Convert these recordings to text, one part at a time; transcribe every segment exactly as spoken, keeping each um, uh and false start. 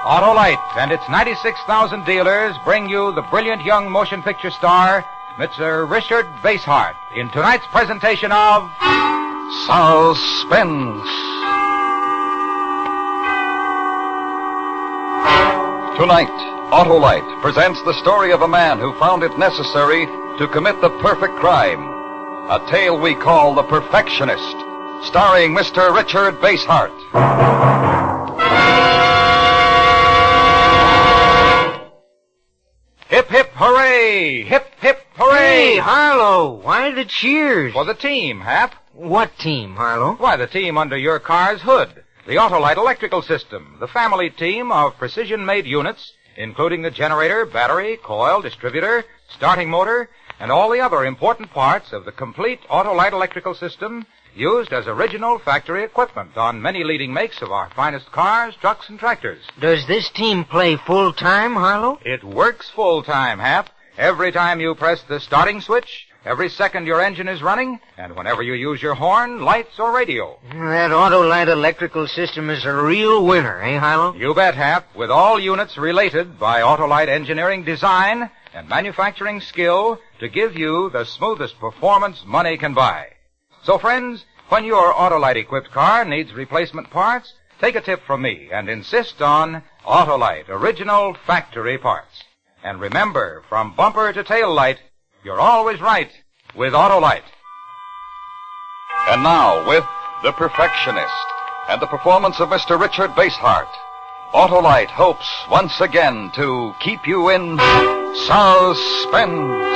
Autolite and its ninety-six thousand dealers bring you the brilliant young motion picture star, Mister Richard Basehart, in tonight's presentation of Suspense. Tonight, Autolite presents the story of a man who found it necessary to commit the perfect crime. A tale we call The Perfectionist, starring Mister Richard Basehart. Hip, hip, hooray! Hip, hip, hooray! Hey, Harlow, why the cheers? For the team, Hap. What team, Harlow? Why, the team under your car's hood. The Autolite Electrical System, the family team of precision-made units, including the generator, battery, coil, distributor, starting motor, and all the other important parts of the complete Autolite Electrical System used as original factory equipment on many leading makes of our finest cars, trucks, and tractors. Does this team play full-time, Harlow? It works full-time, Hap. Every time you press the starting switch, every second your engine is running, and whenever you use your horn, lights, or radio. That Autolite Electrical System is a real winner, eh, Harlow? You bet, Hap, with all units related by Autolite engineering design and manufacturing skill to give you the smoothest performance money can buy. So, friends, when your Autolite-equipped car needs replacement parts, take a tip from me and insist on Autolite original factory parts. And remember, from bumper to tail light, you're always right with Autolite. And now, with The Perfectionist and the performance of Mister Richard Basehart, Autolite hopes once again to keep you in suspense.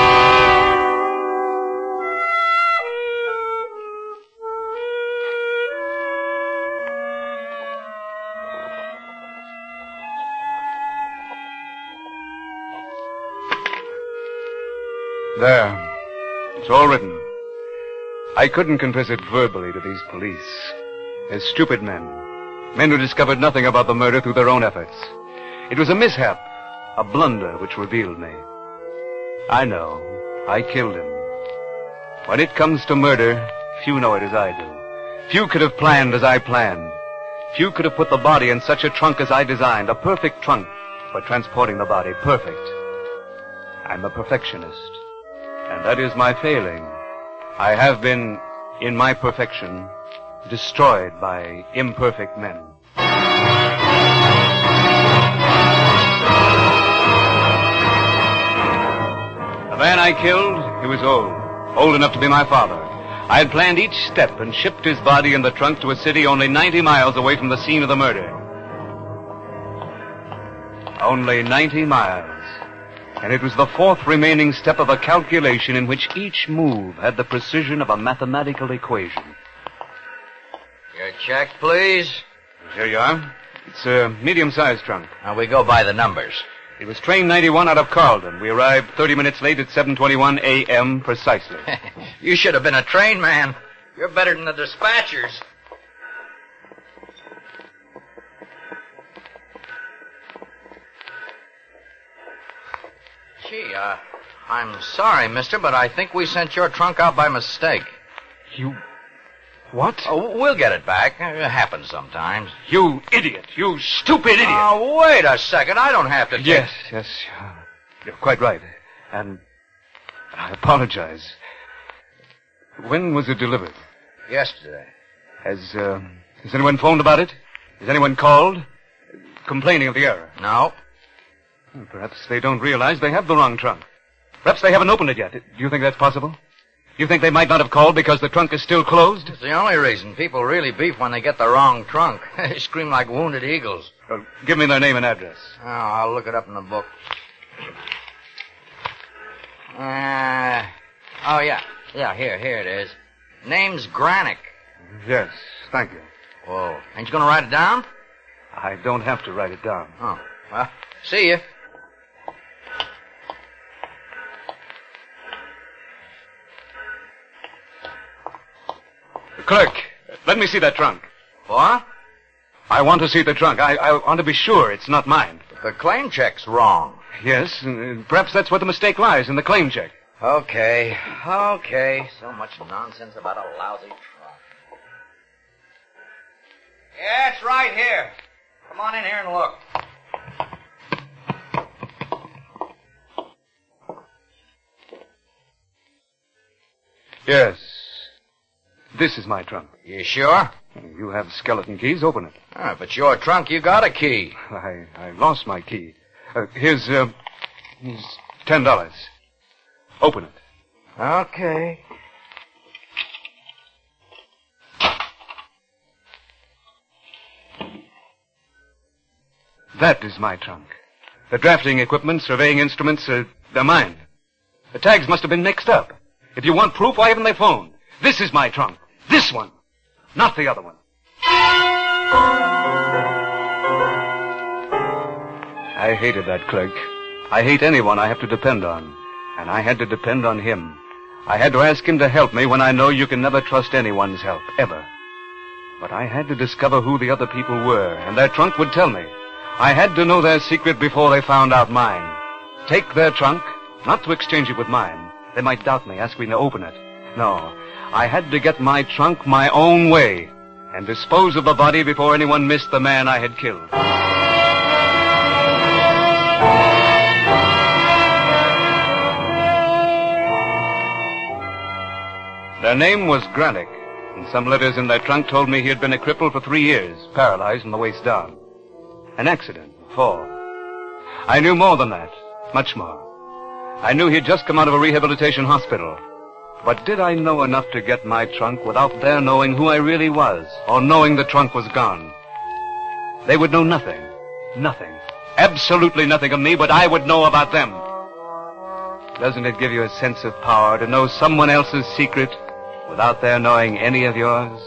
There. It's all written. I couldn't confess it verbally to these police. They're stupid men. Men who discovered nothing about the murder through their own efforts. It was a mishap, a blunder which revealed me. I know. I killed him. When it comes to murder, few know it as I do. Few could have planned as I planned. Few could have put the body in such a trunk as I designed. A perfect trunk for transporting the body. Perfect. I'm a perfectionist. And that is my failing. I have been, in my perfection, destroyed by imperfect men. The man I killed, he was old. Old enough to be my father. I had planned each step and shipped his body in the trunk to a city only ninety miles away from the scene of the murder. Only ninety miles. And it was the fourth remaining step of a calculation in which each move had the precision of a mathematical equation. Your check, please. Here you are. It's a medium-sized trunk. Now, we go by the numbers. It was train ninety-one out of Carlton. We arrived thirty minutes late at seven twenty-one a.m. precisely. You should have been a train man. You're better than the dispatchers. Gee, uh, I'm sorry, mister, but I think we sent your trunk out by mistake. You... what? Oh, we'll get it back. It happens sometimes. You idiot. You stupid idiot. Oh, wait a second. I don't have to take... Yes, yes. uh, You're quite right. And I apologize. When was it delivered? Yesterday. Has, uh, has anyone phoned about it? Has anyone called? Complaining of the error? No. Well, perhaps they don't realize they have the wrong trunk. Perhaps they haven't opened it yet. Do you think that's possible? You think they might not have called because the trunk is still closed? It's the only reason. People really beef when they get the wrong trunk. They scream like wounded eagles. Well, give me their name and address. Oh, I'll look it up in the book. Uh, oh, yeah. Yeah, here, here it is. Name's Granick. Yes, thank you. Whoa. Ain't you going to write it down? I don't have to write it down. Oh, well, see you. Clerk, let me see that trunk. What? I want to see the trunk. I, I want to be sure it's not mine. The claim check's wrong. Yes, uh, perhaps that's where the mistake lies, in the claim check. Okay, okay. So much nonsense about a lousy trunk. Yeah, it's right here. Come on in here and look. Yes. This is my trunk. You sure? You have skeleton keys. Open it. Ah, but your trunk, you got a key. I, I lost my key. Uh, here's, uh, here's ten dollars. Open it. Okay. That is my trunk. The drafting equipment, surveying instruments, uh, they're mine. The tags must have been mixed up. If you want proof, why haven't they phoned? This is my trunk. This one. Not the other one. I hated that clerk. I hate anyone I have to depend on. And I had to depend on him. I had to ask him to help me when I know you can never trust anyone's help, ever. But I had to discover who the other people were, and their trunk would tell me. I had to know their secret before they found out mine. Take their trunk, not to exchange it with mine. They might doubt me, ask me to open it. No, I had to get my trunk my own way and dispose of the body before anyone missed the man I had killed. Their name was Granick, and some letters in their trunk told me he had been a cripple for three years, paralyzed from the waist down. An accident, a fall. I knew more than that, much more. I knew he'd just come out of a rehabilitation hospital. But did I know enough to get my trunk without their knowing who I really was, or knowing the trunk was gone? They would know nothing, nothing, absolutely nothing of me, but I would know about them. Doesn't it give you a sense of power to know someone else's secret without their knowing any of yours?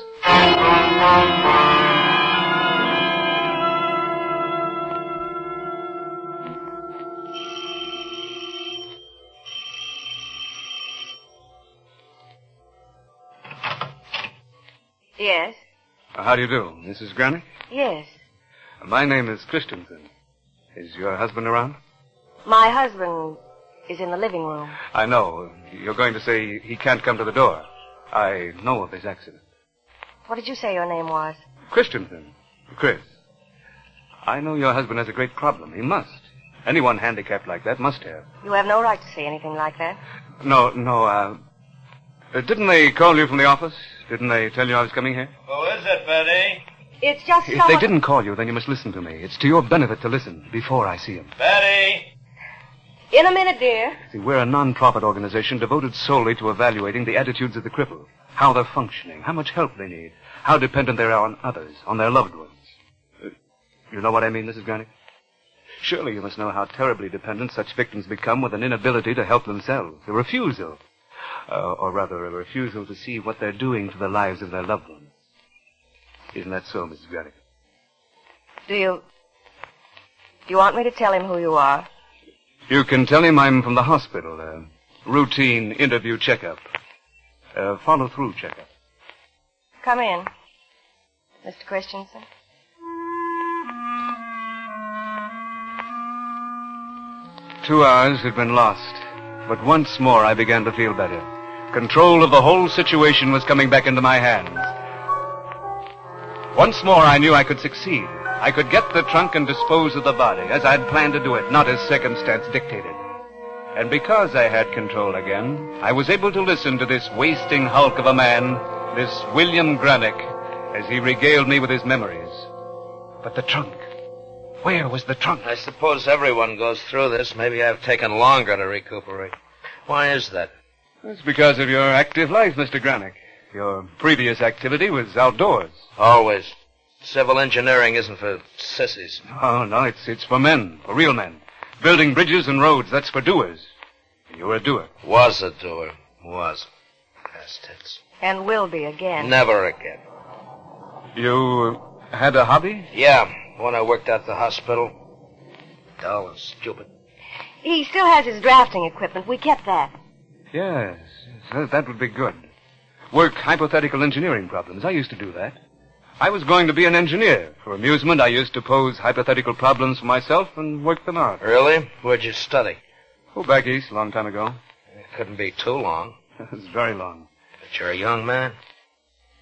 Yes. Uh, how do you do, Missus Granick? Yes. Uh, my name is Christensen. Is your husband around? My husband is in the living room. I know. You're going to say he can't come to the door. I know of his accident. What did you say your name was? Christensen. Chris. I know your husband has a great problem. He must. Anyone handicapped like that must have. You have no right to say anything like that. No, no, uh... uh didn't they call you from the office? Didn't they tell you I was coming here? Who is it, Betty? It's just If someone... they didn't call you, then you must listen to me. It's to your benefit to listen before I see him. Betty! In a minute, dear. See, we're a non-profit organization devoted solely to evaluating the attitudes of the crippled, how they're functioning, how much help they need, how dependent they are on others, on their loved ones. Uh, you know what I mean, Missus Granick? Surely you must know how terribly dependent such victims become with an inability to help themselves, a refusal, uh, or rather a refusal to see what they're doing to the lives of their loved ones. Isn't that so, Missus Granick? Do you... Do you want me to tell him who you are? You can tell him I'm from the hospital, a routine interview checkup, a follow-through checkup. Come in, Mister Christensen. Two hours had been lost, but once more I began to feel better. Control of the whole situation was coming back into my hands. Once more I knew I could succeed. I could get the trunk and dispose of the body, as I'd planned to do it, not as circumstance dictated. And because I had control again, I was able to listen to this wasting hulk of a man, this William Granick, as he regaled me with his memories. But the trunk. Where was the trunk? I suppose everyone goes through this. Maybe I've taken longer to recuperate. Why is that? It's because of your active life, Mister Granick. Your previous activity was outdoors. Always. Civil engineering isn't for sissies. Oh, no, it's it's for men, for real men. Building bridges and roads, that's for doers. You were a doer. Was a doer. Was. Past tense. And will be again. Never again. You had a hobby? Yeah, when I worked at the hospital. Dull and stupid. He still has his drafting equipment. We kept that. Yes, yes, that would be good. Work hypothetical engineering problems. I used to do that. I was going to be an engineer. For amusement, I used to pose hypothetical problems for myself and work them out. Really? Where'd you study? Oh, back east, a long time ago. It couldn't be too long. It was very long. But you're a young man.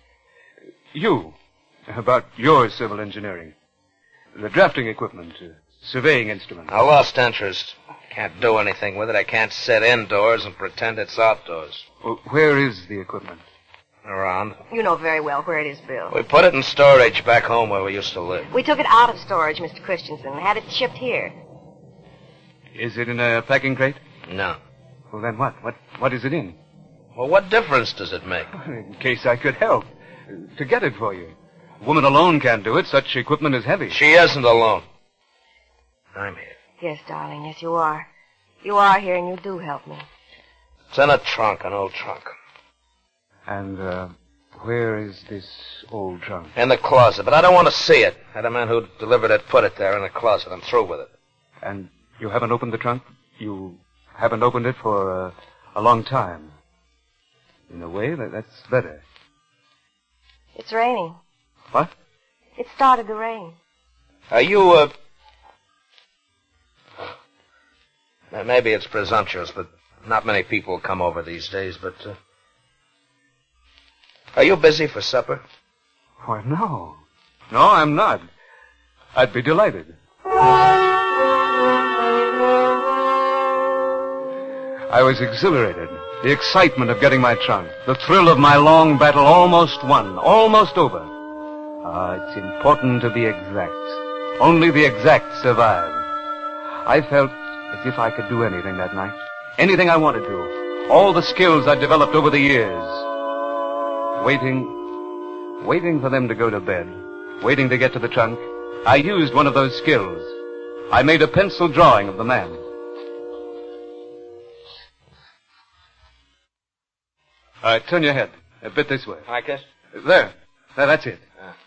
You, about your civil engineering. The drafting equipment. Uh, surveying instrument. I lost interest. Can't do anything with it. I can't sit indoors and pretend it's outdoors. Well, where is the equipment? Around. You know very well where it is, Bill. We put it in storage back home where we used to live. We took it out of storage, Mister Christensen, and had it shipped here. Is it in a packing crate? No. Well, then what? What, what is it in? Well, what difference does it make? In case I could help. To get it for you. A woman alone can't do it. Such equipment is heavy. She isn't alone. I'm here. Yes, darling, yes, you are. You are here, and you do help me. It's in a trunk, an old trunk. And, uh, where is this old trunk? In the closet, but I don't want to see it. Had a man who delivered it put it there in the closet. I'm through with it. And you haven't opened the trunk? You haven't opened it for uh, a long time. In a way, that, that's better. It's raining. What? It started to rain. Are you, uh... Maybe it's presumptuous, but not many people come over these days, but, uh... Are you busy for supper? Why, no. No, I'm not. I'd be delighted. I was exhilarated. The excitement of getting my trunk. The thrill of my long battle almost won. Almost over. Ah, it's important to be exact. Only the exact survive. I felt as if I could do anything that night. Anything I wanted to. All the skills I developed over the years. Waiting, waiting for them to go to bed. Waiting to get to the trunk. I used one of those skills. I made a pencil drawing of the man. All right, turn your head. A bit this way. Like this? There. There, that's it.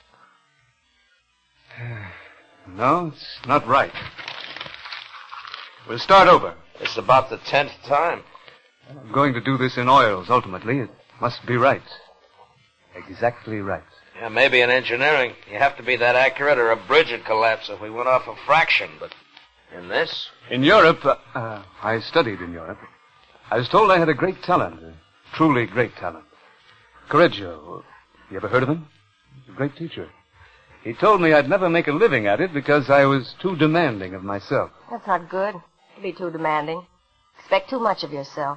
No, it's not right. We'll start over. It's about the tenth time. I'm going to do this in oils, ultimately. It must be right. Exactly right. Yeah, maybe in engineering, you have to be that accurate or a bridge would collapse if we went off a fraction, but in this? In Europe, uh, uh, I studied in Europe. I was told I had a great talent, a truly great talent. Correggio, you ever heard of him? He's a great teacher. He told me I'd never make a living at it because I was too demanding of myself. That's not good. To be too demanding. Expect too much of yourself.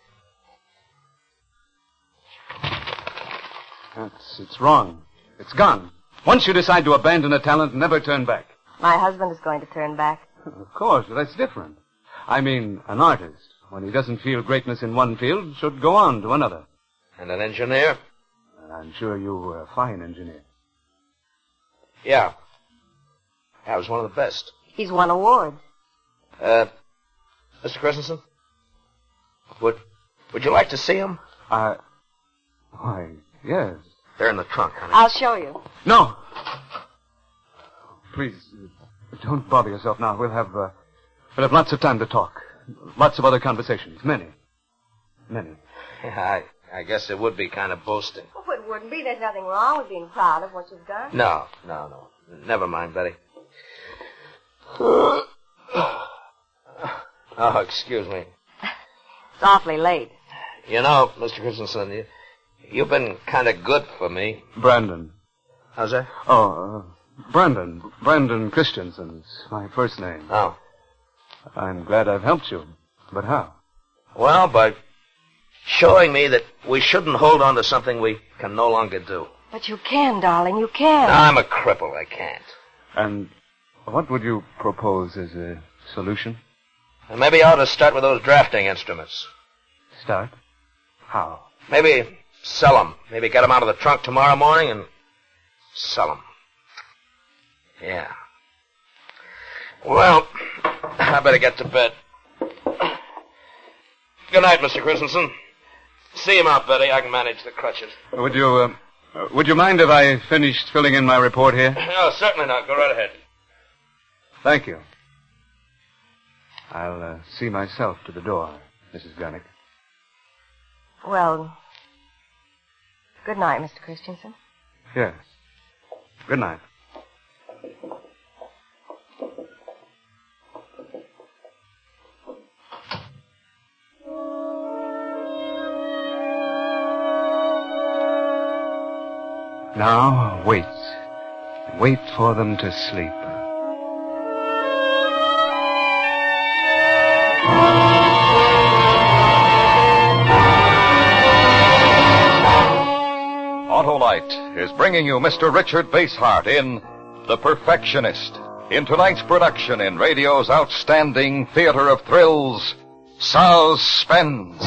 That's, it's wrong. It's gone. Once you decide to abandon a talent, never turn back. My husband is going to turn back. Of course, but that's different. I mean, an artist, when he doesn't feel greatness in one field, should go on to another. And an engineer? I'm sure you were a fine engineer. Yeah. I was one of the best. He's won awards. Uh, Mister Christensen? Would, would you like to see him? I... Why, yes. They're in the trunk, honey. I'll show you. No! Please, uh, don't bother yourself now. We'll have, uh, we'll have lots of time to talk. Lots of other conversations. Many. Many. Yeah, I, I guess it would be kind of boasting. Oh, it wouldn't be. There's nothing wrong with being proud of what you've done. No, no, no. Never mind, Betty. Oh, excuse me. It's awfully late. You know, Mister Christensen, you, you've been kind of good for me. Brandon. How's that? Oh, uh, Brandon. Brandon Christensen's my first name. Oh. I'm glad I've helped you. But how? Well, by showing me that we shouldn't hold on to something we can no longer do. But you can, darling. You can. I'm a cripple. I can't. And what would you propose as a solution? And maybe I ought to start with those drafting instruments. Start? How? Maybe sell them. Maybe get them out of the trunk tomorrow morning and sell them. Yeah. Well, I better get to bed. Good night, Mister Christensen. See him out, Betty. I can manage the crutches. Would you, uh, would you mind if I finished filling in my report here? No, certainly not. Go right ahead. Thank you. I'll uh, see myself to the door, Missus Gunnick. Well, good night, Mister Christensen. Yes. Good night. Now, wait. Wait for them to sleep. Autolite is bringing you Mister Richard Basehart in The Perfectionist, in tonight's production in radio's outstanding theater of thrills, Suspense.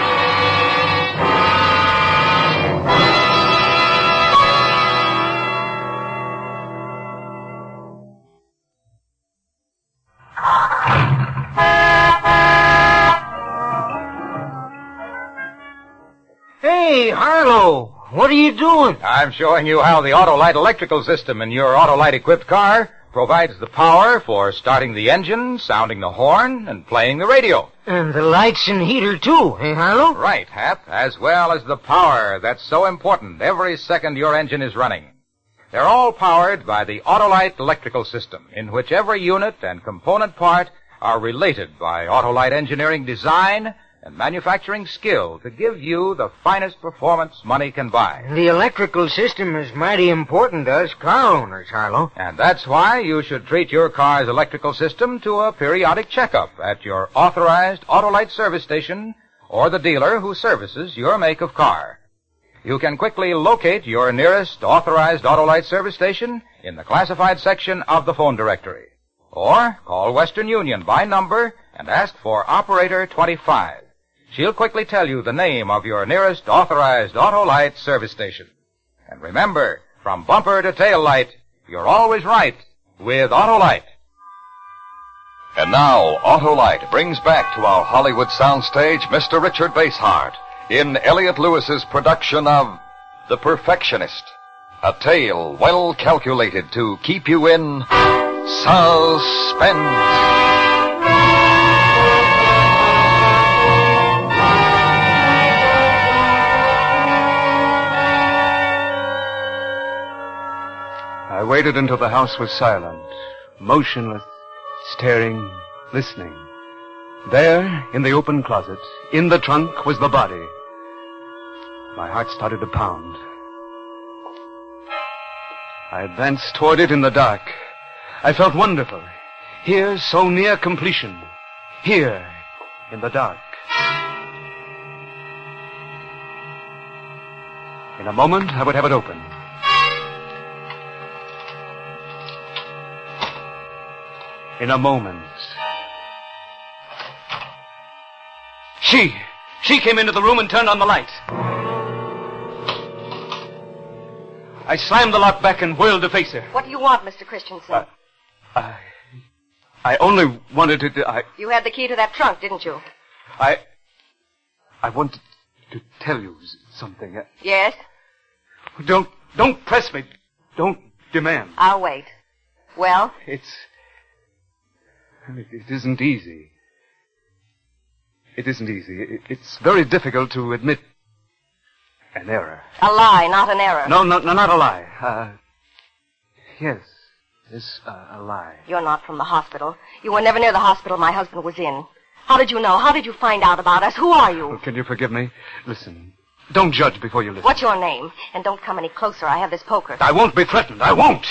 Hey, Harlow, what are you doing? I'm showing you how the Autolite electrical system in your Autolite-equipped car provides the power for starting the engine, sounding the horn, and playing the radio. And the lights and heater, too, hey, Harlow? Right, Hap, as well as the power that's so important every second your engine is running. They're all powered by the Autolite electrical system, in which every unit and component part are related by Autolite engineering design and manufacturing skill to give you the finest performance money can buy. The electrical system is mighty important to us car owners, Harlow. And that's why you should treat your car's electrical system to a periodic checkup at your authorized Autolite service station or the dealer who services your make of car. You can quickly locate your nearest authorized Autolite service station in the classified section of the phone directory. Or call Western Union by number and ask for Operator twenty-five. She'll quickly tell you the name of your nearest authorized Autolite service station. And remember, from bumper to tail light, you're always right with Autolite. And now, Autolite brings back to our Hollywood soundstage Mister Richard Basehart in Elliot Lewis's production of The Perfectionist, a tale well calculated to keep you in suspense. I waited until the house was silent, motionless, staring, listening. There, in the open closet, in the trunk, was the body. My heart started to pound. I advanced toward it in the dark. I felt wonderful. Here, so near completion. Here, in the dark. In a moment, I would have it open. In a moment. She! She came into the room and turned on the light. I slammed the lock back and whirled to face her. What do you want, Mister Christensen? Uh, I... I only wanted to... I... You had the key to that trunk, didn't you? I... I wanted to tell you something. Yes? Don't... Don't press me. Don't demand. I'll wait. Well? It's... It, it isn't easy. It isn't easy. It, it's very difficult to admit an error. A lie, not an error. No, no, no, not a lie. Uh, yes, it's uh, a lie. You're not from the hospital. You were never near the hospital my husband was in. How did you know? How did you find out about us? Who are you? Oh, can you forgive me? Listen, don't judge before you listen. What's your name? And don't come any closer. I have this poker. I won't be threatened. I won't.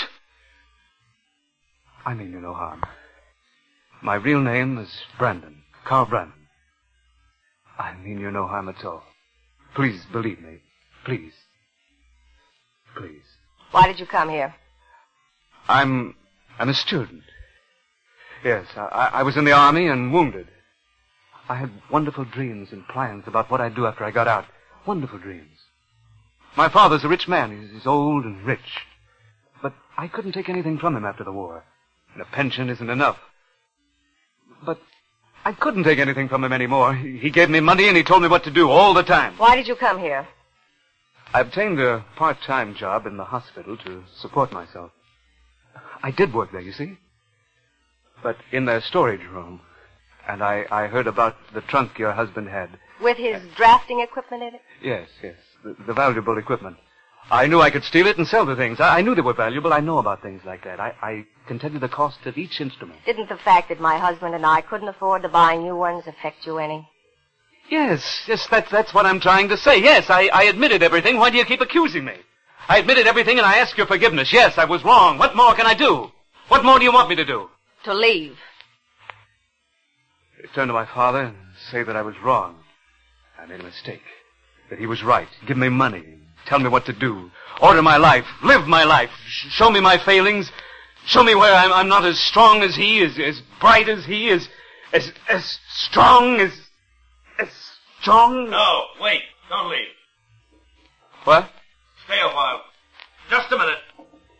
I mean you no harm. My real name is Brandon. Carl Brandon. I mean you no harm at all. Please believe me. Please. Please. Why did you come here? I'm... I'm a student. Yes, I, I was in the army and wounded. I had wonderful dreams and plans about what I'd do after I got out. Wonderful dreams. My father's a rich man. He's, he's old and rich. But I couldn't take anything from him after the war. And a pension isn't enough. But I couldn't take anything from him anymore. He, he gave me money and he told me what to do all the time. Why did you come here? I obtained a part-time job in the hospital to support myself. I did work there, you see. But in their storage room. And I, I heard about the trunk your husband had. With his drafting equipment in it? Yes, yes. The, the valuable equipment. I knew I could steal it and sell the things. I, I knew they were valuable. I know about things like that. I, I can tell you the cost of each instrument. Didn't the fact that my husband and I couldn't afford to buy new ones affect you any? Yes, yes, that's, that's what I'm trying to say. Yes, I, I admitted everything. Why do you keep accusing me? I admitted everything and I ask your forgiveness. Yes, I was wrong. What more can I do? What more do you want me to do? To leave. Turn to my father and say that I was wrong. I made a mistake. That he was right. Give me money. Tell me what to do. Order my life. Live my life. Sh- show me my failings. Show me where I'm, I'm not as strong as he, as, as bright as he, as, as, as strong as, as strong. No, wait. Don't leave. What? Stay a while. Just a minute.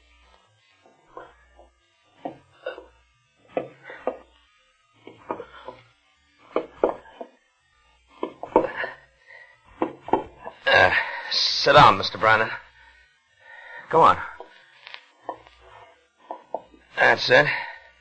Uh, sit down, Mister Brandon. Go on. That's it.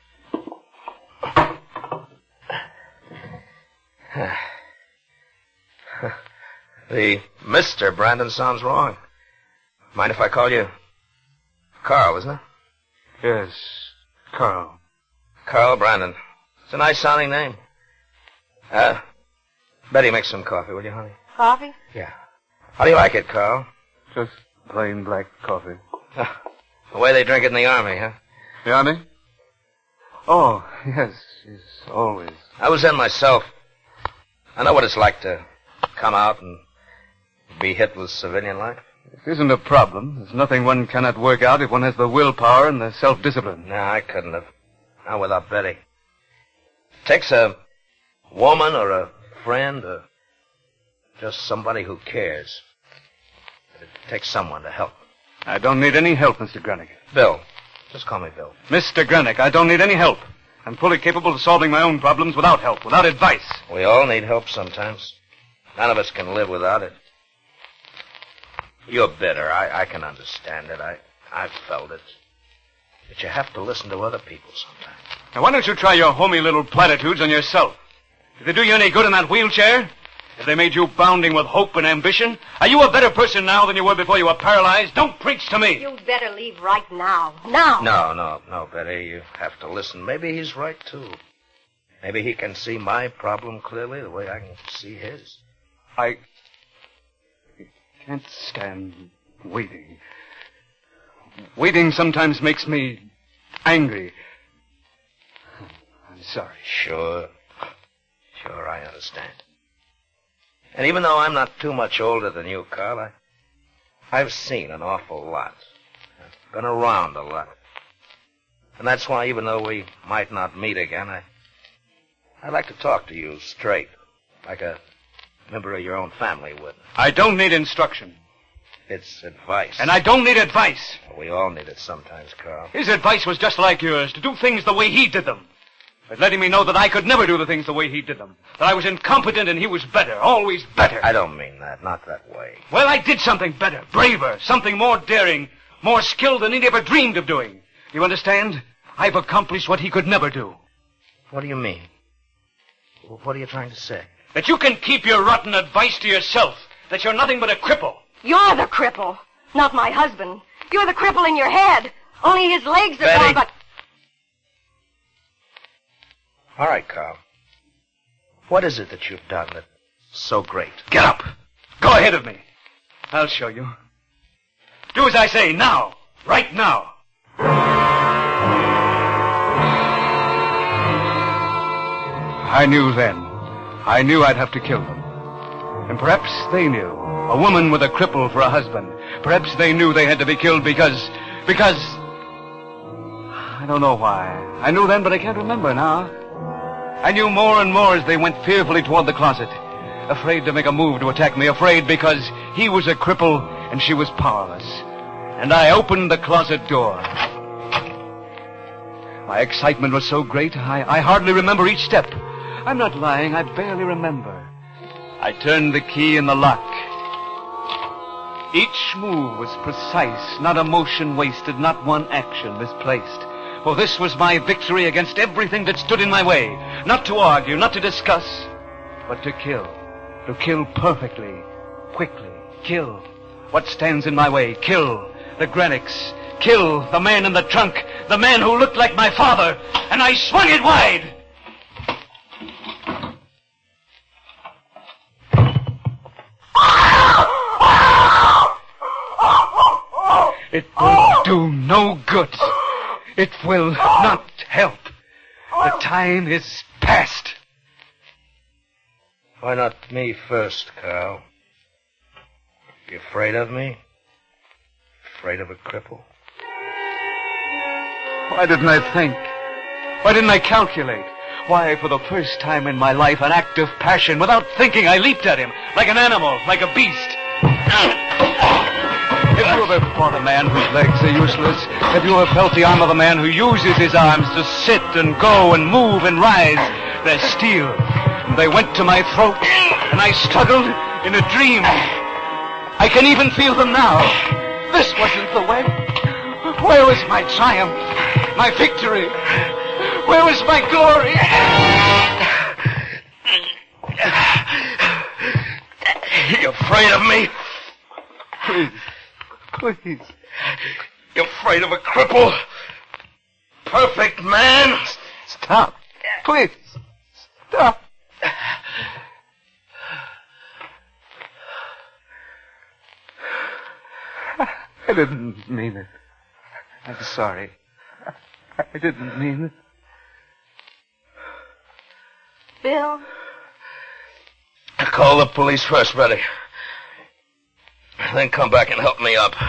The Mister Brandon sounds wrong. Mind if I call you Carl, isn't it? Yes, Carl. Carl Brandon. It's a nice sounding name. Uh, Betty, make some coffee, will you, honey? Coffee? Yeah. How do you like it, Carl? Just plain black coffee. The way they drink it in the Army, huh? The Army? Oh, yes, yes, always. I was in myself. I know what it's like to come out and be hit with civilian life. It isn't a problem. There's nothing one cannot work out if one has the willpower and the self-discipline. No, I couldn't have. Not without Betty. It takes a woman or a friend or just somebody who cares. It takes someone to help. I don't need any help, Mister Granick. Bill. Just call me Bill. Mister Granick, I don't need any help. I'm fully capable of solving my own problems without help, without advice. We all need help sometimes. None of us can live without it. You're bitter. I, I can understand it. I, I've felt it. But you have to listen to other people sometimes. Now, why don't you try your homey little platitudes on yourself? Did they do you any good in that wheelchair? Have they made you bounding with hope and ambition? Are you a better person now than you were before you were paralyzed? Don't preach to me. You'd better leave right now. Now. No, no, no, Betty. You have to listen. Maybe he's right, too. Maybe he can see my problem clearly the way I can see his. I can't stand waiting. Waiting sometimes makes me angry. I'm sorry. Sure. Sure, I understand. And even though I'm not too much older than you, Carl, I, I've seen an awful lot. I've been around a lot. And that's why, even though we might not meet again, I, I'd like to talk to you straight, like a member of your own family would. I don't need instruction. It's advice. And I don't need advice. We all need it sometimes, Carl. His advice was just like yours, to do things the way he did them. But letting me know that I could never do the things the way he did them. That I was incompetent and he was better, always better. I don't mean that, not that way. Well, I did something better, braver, something more daring, more skilled than he'd ever dreamed of doing. You understand? I've accomplished what he could never do. What do you mean? What are you trying to say? That you can keep your rotten advice to yourself. That you're nothing but a cripple. You're the cripple, not my husband. You're the cripple in your head. Only his legs are Betty. gone, but... All right, Carl. What is it that you've done that's so great? Get up. Go ahead of me. I'll show you. Do as I say now. Right now. I knew then. I knew I'd have to kill them. And perhaps they knew. A woman with a cripple for a husband. Perhaps they knew they had to be killed because... Because... I don't know why. I knew then, but I can't remember now. I knew more and more as they went fearfully toward the closet. Afraid to make a move to attack me. Afraid because he was a cripple and she was powerless. And I opened the closet door. My excitement was so great, I, I hardly remember each step. I'm not lying, I barely remember. I turned the key in the lock. Each move was precise, not a motion wasted, not one action misplaced. For this was my victory against everything that stood in my way. Not to argue, not to discuss, but to kill. To kill perfectly, quickly. Kill what stands in my way. Kill the Granicks. Kill the man in the trunk. The man who looked like my father. And I swung it wide. It will do no good. It will not help. The time is past. Why not me first, Carl? You afraid of me? afraid of a cripple? Why didn't I think? Why didn't I calculate? Why, for the first time in my life, an act of passion, without thinking, I leaped at him, like an animal, like a beast. Have you ever fought a man whose legs are useless? Have you ever felt the arm of a man who uses his arms to sit and go and move and rise? They're steel. And they went to my throat, and I struggled in a dream. I can even feel them now. This wasn't the way. Where was my triumph? My victory? Where was my glory? You afraid of me? Please, please. You afraid of a cripple? Perfect man? Stop. Please. Stop. I didn't mean it. I'm sorry. I didn't mean it. Bill? Call the police first, Betty. Then come back and help me up.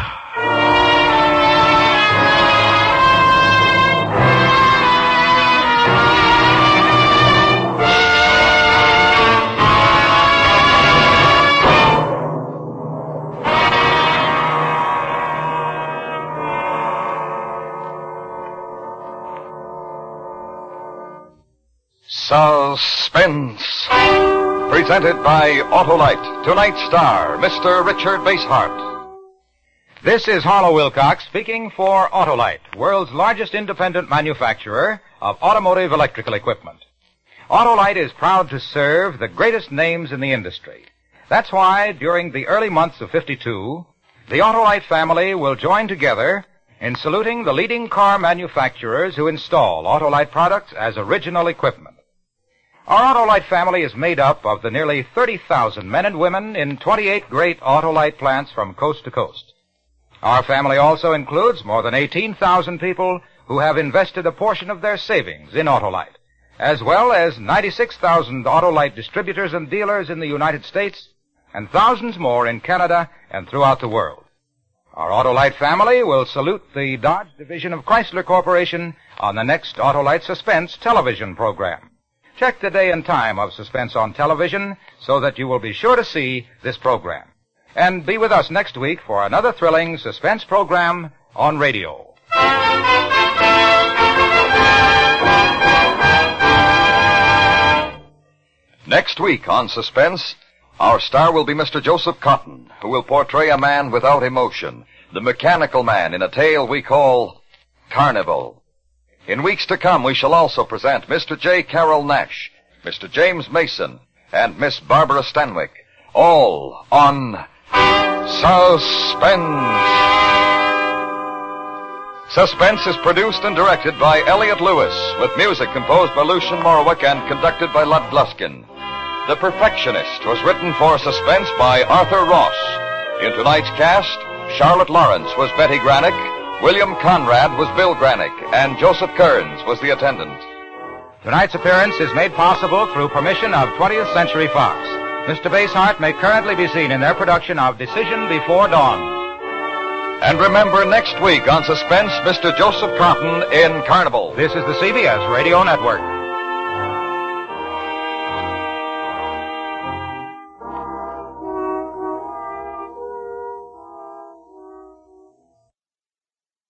Suspense. Presented by Autolite. Tonight's star, Mister Richard Basehart. This is Harlow Wilcox speaking for Autolite, world's largest independent manufacturer of automotive electrical equipment. Autolite is proud to serve the greatest names in the industry. That's why, during the early months of fifty-two, the Autolite family will join together in saluting the leading car manufacturers who install Autolite products as original equipment. Our Autolite family is made up of the nearly thirty thousand men and women in twenty-eight great Autolite plants from coast to coast. Our family also includes more than eighteen thousand people who have invested a portion of their savings in Autolite, as well as ninety-six thousand Autolite distributors and dealers in the United States, and thousands more in Canada and throughout the world. Our Autolite family will salute the Dodge division of Chrysler Corporation on the next Autolite Suspense television program. Check the day and time of Suspense on television so that you will be sure to see this program. And be with us next week for another thrilling Suspense program on radio. Next week on Suspense, our star will be Mister Joseph Cotton, who will portray a man without emotion, the mechanical man in a tale we call Carnival. In weeks to come, we shall also present Mister J. Carroll Nash, Mister James Mason, and Miss Barbara Stanwyck, all on Suspense. Suspense is produced and directed by Elliot Lewis, with music composed by Lucien Morawick and conducted by Lud Gluskin. The Perfectionist was written for Suspense by Arthur Ross. In tonight's cast, Charlotte Lawrence was Betty Granick, William Conrad was Bill Granick, and Joseph Kearns was the attendant. Tonight's appearance is made possible through permission of twentieth Century Fox. Mister Basehart may currently be seen in their production of Decision Before Dawn. And remember, next week on Suspense, Mister Joseph Cotton in Carnival. This is the C B S Radio Network.